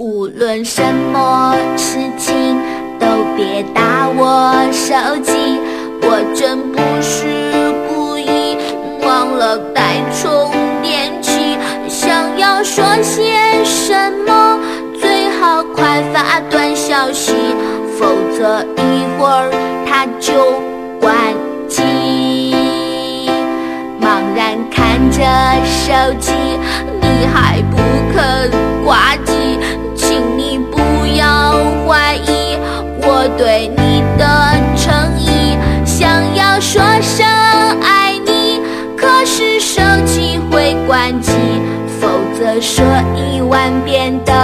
无论什么事情都别打我手机，我真不是故意忘了带充电器。想要说些什么最好快发短消息，否则一会儿它就关机。茫然看着手机，你还不肯挂机，请你不要怀疑我对你的诚意。想要说声爱你，可是手机会关机，否则说1万遍的